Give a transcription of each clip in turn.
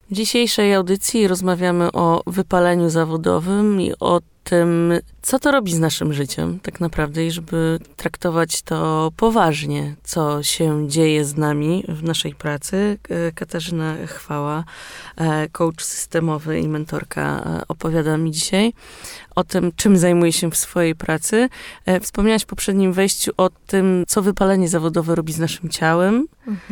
W dzisiejszej audycji rozmawiamy o wypaleniu zawodowym i o tym, co to robi z naszym życiem tak naprawdę i żeby traktować to poważnie, co się dzieje z nami w naszej pracy. Katarzyna Chwała, coach systemowy i mentorka, opowiada mi dzisiaj o tym, czym zajmuje się w swojej pracy. Wspomniałaś w poprzednim wejściu o tym, co wypalenie zawodowe robi z naszym ciałem.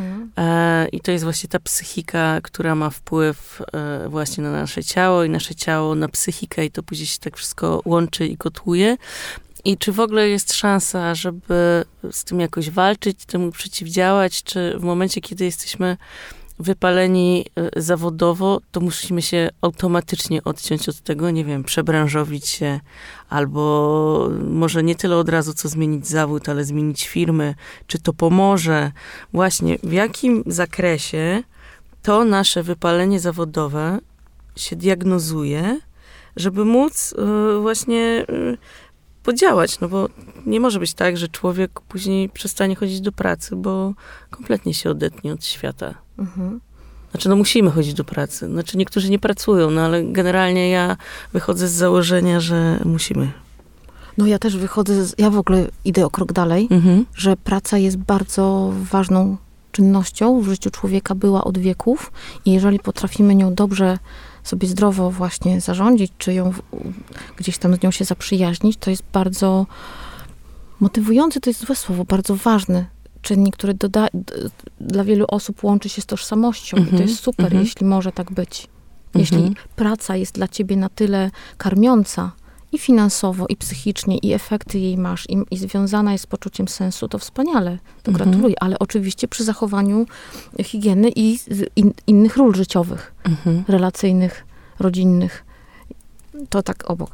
I to jest właśnie ta psychika, która ma wpływ właśnie na nasze ciało i nasze ciało na psychikę i to później się tak wszystko łączy i kotłuje. I czy w ogóle jest szansa, żeby z tym jakoś walczyć, temu przeciwdziałać, czy w momencie, kiedy jesteśmy wypaleni zawodowo, to musimy się automatycznie odciąć od tego, nie wiem, przebranżowić się, albo może nie tyle od razu, co zmienić zawód, ale zmienić firmy. Czy to pomoże? Właśnie, w jakim zakresie to nasze wypalenie zawodowe się diagnozuje, żeby móc właśnie podziałać, no bo nie może być tak, że człowiek później przestanie chodzić do pracy, bo kompletnie się odetnie od świata. Znaczy, no musimy chodzić do pracy. Znaczy, niektórzy nie pracują, no ale generalnie ja wychodzę z założenia, że musimy. No ja też wychodzę, ja w ogóle idę o krok dalej, że praca jest bardzo ważną czynnością w życiu człowieka, była od wieków i jeżeli potrafimy nią dobrze sobie zdrowo właśnie zarządzić, czy ją gdzieś tam z nią się zaprzyjaźnić, to jest bardzo motywujący, to jest złe słowo, bardzo ważny czynnik, który dla wielu osób łączy się z tożsamością. I to jest super, jeśli może tak być. Jeśli praca jest dla ciebie na tyle karmiąca i finansowo, i psychicznie, i efekty jej masz, i związana jest z poczuciem sensu, to wspaniale, to gratuluję. Ale oczywiście przy zachowaniu higieny i innych ról życiowych, relacyjnych, rodzinnych. To tak obok.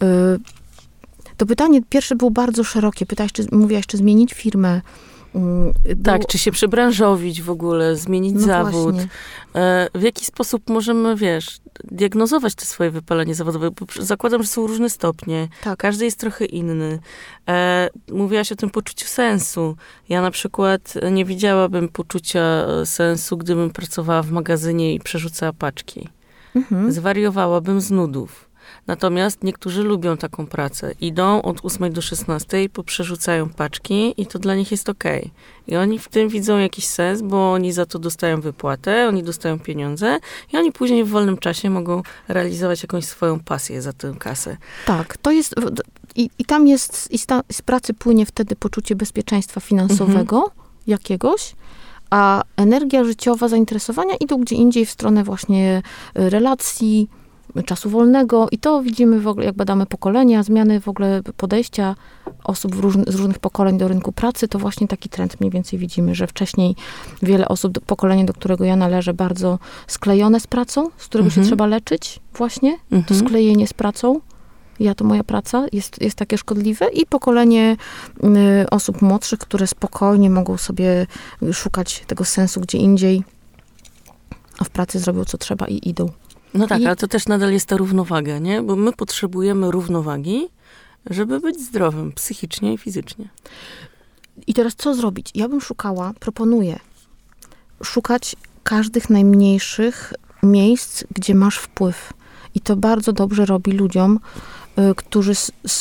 To pytanie pierwsze było bardzo szerokie. Mówiłaś, czy zmienić firmę. Tak, czy się przebranżowić w ogóle, zmienić zawód. W jaki sposób możemy, diagnozować te swoje wypalenie zawodowe? Bo zakładam, że są różne stopnie. Tak. Każdy jest trochę inny. Mówiłaś o tym poczuciu sensu. Ja na przykład nie widziałabym poczucia sensu, gdybym pracowała w magazynie i przerzucała paczki. Zwariowałabym z nudów. Natomiast niektórzy lubią taką pracę. Idą od 8 do 16, poprzerzucają paczki i to dla nich jest okej. I oni w tym widzą jakiś sens, bo oni za to dostają wypłatę, oni dostają pieniądze i oni później w wolnym czasie mogą realizować jakąś swoją pasję za tę kasę. Tak, to jest... I tam jest... z pracy płynie wtedy poczucie bezpieczeństwa finansowego jakiegoś, a energia życiowa, zainteresowania idą gdzie indziej w stronę właśnie relacji, czasu wolnego i to widzimy w ogóle, jak badamy pokolenia, zmiany w ogóle podejścia osób z różnych pokoleń do rynku pracy, to właśnie taki trend mniej więcej widzimy, że wcześniej wiele osób, pokolenie, do którego ja należę, bardzo sklejone z pracą, z którego się trzeba leczyć właśnie, to sklejenie z pracą, to moja praca, jest takie szkodliwe i pokolenie osób młodszych, które spokojnie mogą sobie szukać tego sensu gdzie indziej, a w pracy zrobią co trzeba i idą. No tak, ale to też nadal jest ta równowaga, nie? Bo my potrzebujemy równowagi, żeby być zdrowym psychicznie i fizycznie. I teraz co zrobić? Ja bym proponuję szukać każdych najmniejszych miejsc, gdzie masz wpływ. I to bardzo dobrze robi ludziom, którzy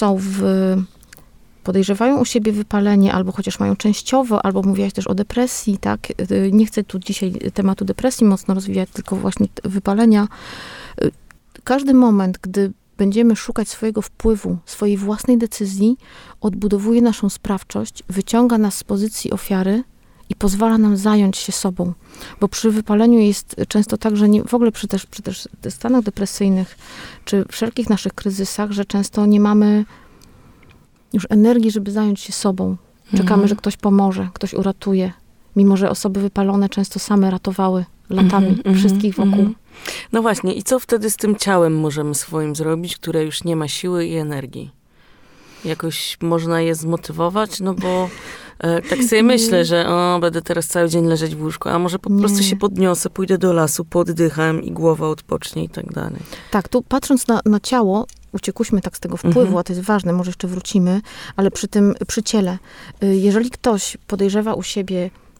podejrzewają u siebie wypalenie, albo chociaż mają częściowo, albo mówiłaś też o depresji, tak? Nie chcę tu dzisiaj tematu depresji mocno rozwijać, tylko właśnie wypalenia. Każdy moment, gdy będziemy szukać swojego wpływu, swojej własnej decyzji, odbudowuje naszą sprawczość, wyciąga nas z pozycji ofiary i pozwala nam zająć się sobą. Bo przy wypaleniu jest często tak, że w ogóle przy stanach depresyjnych, czy wszelkich naszych kryzysach, że często nie mamy już energii, żeby zająć się sobą. Czekamy, że ktoś pomoże, ktoś uratuje. Mimo że osoby wypalone często same ratowały latami wszystkich wokół. No właśnie, i co wtedy z tym ciałem możemy swoim zrobić, które już nie ma siły i energii? Jakoś można je zmotywować? No bo tak sobie myślę, że będę teraz cały dzień leżeć w łóżku, a może po prostu się podniosę, pójdę do lasu, poddycham i głowa odpocznie i tak dalej. Tak, tu patrząc na ciało, uciekłyśmy tak z tego wpływu, a to jest ważne, może jeszcze wrócimy, ale przy ciele, jeżeli ktoś podejrzewa u siebie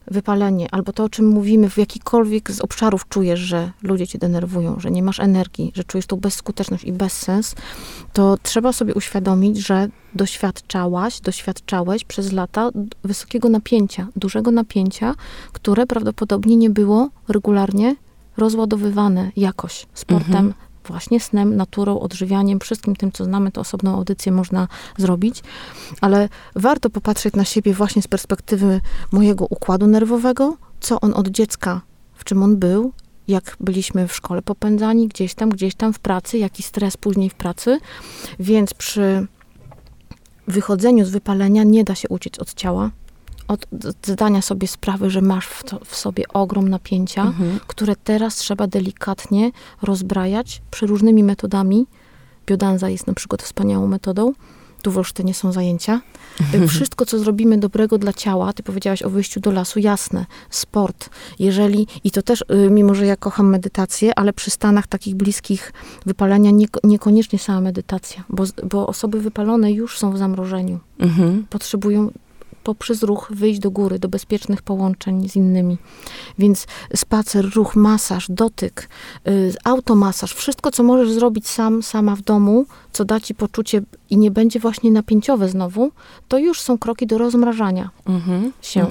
wypalenie, albo to, o czym mówimy, w jakikolwiek z obszarów czujesz, że ludzie cię denerwują, że nie masz energii, że czujesz tą bezskuteczność i bezsens, to trzeba sobie uświadomić, że doświadczałeś przez lata wysokiego napięcia, dużego napięcia, które prawdopodobnie nie było regularnie rozładowywane jakoś sportem, właśnie snem, naturą, odżywianiem, wszystkim tym, co znamy, to osobną audycję można zrobić, ale warto popatrzeć na siebie właśnie z perspektywy mojego układu nerwowego, co on od dziecka, w czym on był, jak byliśmy w szkole popędzani, gdzieś tam w pracy, jaki stres później w pracy, więc przy wychodzeniu z wypalenia nie da się uciec od ciała, od zdania sobie sprawy, że masz w sobie ogrom napięcia, które teraz trzeba delikatnie rozbrajać przeróżnymi metodami. Biodanza jest na przykład wspaniałą metodą. Tu w Olsztynie są zajęcia. Wszystko, co zrobimy dobrego dla ciała, ty powiedziałaś o wyjściu do lasu, jasne, sport. I to też, mimo że ja kocham medytację, ale przy stanach takich bliskich wypalenia niekoniecznie sama medytacja, bo osoby wypalone już są w zamrożeniu. Potrzebują poprzez ruch wyjść do góry, do bezpiecznych połączeń z innymi. Więc ruch, masaż, dotyk, automasaż, wszystko, co możesz zrobić sama w domu, co da ci poczucie i nie będzie właśnie napięciowe znowu, to już są kroki do rozmrażania się.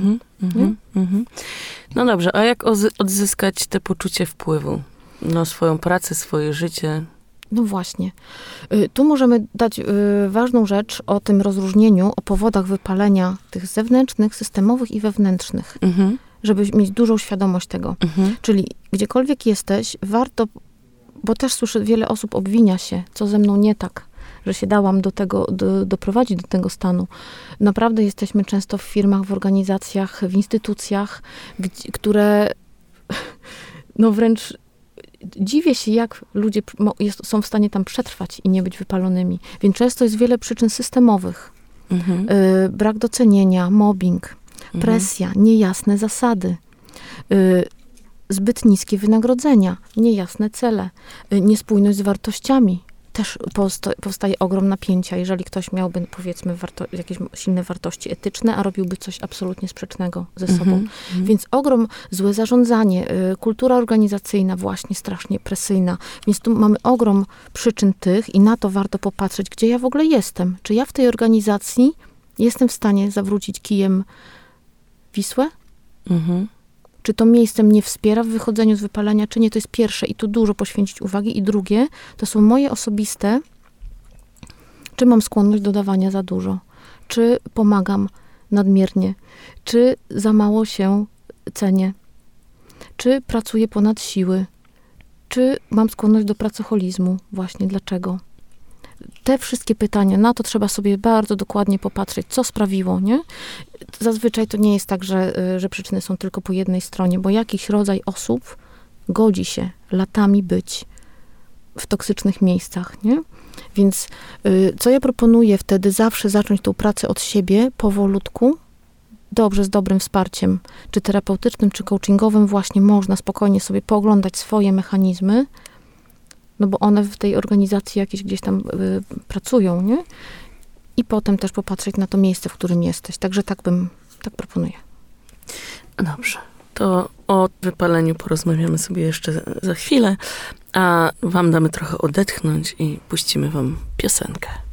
No dobrze, a jak odzyskać te poczucie wpływu na swoją pracę, swoje życie? No właśnie. Tu możemy dać ważną rzecz o tym rozróżnieniu, o powodach wypalenia tych zewnętrznych, systemowych i wewnętrznych, żeby mieć dużą świadomość tego. Czyli gdziekolwiek jesteś, warto, bo też słyszę, wiele osób obwinia się, co ze mną nie tak, że się dałam doprowadzić do tego stanu. Naprawdę jesteśmy często w firmach, w organizacjach, w instytucjach, które no wręcz dziwię się, jak ludzie są w stanie tam przetrwać i nie być wypalonymi. Więc często jest wiele przyczyn systemowych. Brak docenienia, mobbing, presja, niejasne zasady, zbyt niskie wynagrodzenia, niejasne cele, niespójność z wartościami. Też powstaje ogrom napięcia, jeżeli ktoś miałby, powiedzmy, jakieś silne wartości etyczne, a robiłby coś absolutnie sprzecznego ze sobą. Więc ogrom, złe zarządzanie, kultura organizacyjna właśnie strasznie presyjna. Więc tu mamy ogrom przyczyn tych i na to warto popatrzeć, gdzie ja w ogóle jestem. Czy ja w tej organizacji jestem w stanie zawrócić kijem Wisłę? Czy to miejsce mnie wspiera w wychodzeniu z wypalenia, czy nie? To jest pierwsze i tu dużo poświęcić uwagi. I drugie, to są moje osobiste, czy mam skłonność do dawania za dużo, czy pomagam nadmiernie, czy za mało się cenię, czy pracuję ponad siły, czy mam skłonność do pracoholizmu. Właśnie dlaczego? Te wszystkie pytania, na to trzeba sobie bardzo dokładnie popatrzeć, co sprawiło, nie? Zazwyczaj to nie jest tak, że przyczyny są tylko po jednej stronie, bo jakiś rodzaj osób godzi się latami być w toksycznych miejscach, nie? Więc co ja proponuję wtedy? Zawsze zacząć tą pracę od siebie, powolutku, dobrze, z dobrym wsparciem, czy terapeutycznym, czy coachingowym, właśnie można spokojnie sobie pooglądać swoje mechanizmy, no bo one w tej organizacji jakieś gdzieś tam pracują, nie? I potem też popatrzeć na to miejsce, w którym jesteś. Także tak proponuję. Dobrze. To o wypaleniu porozmawiamy sobie jeszcze za chwilę, a wam damy trochę odetchnąć i puścimy wam piosenkę.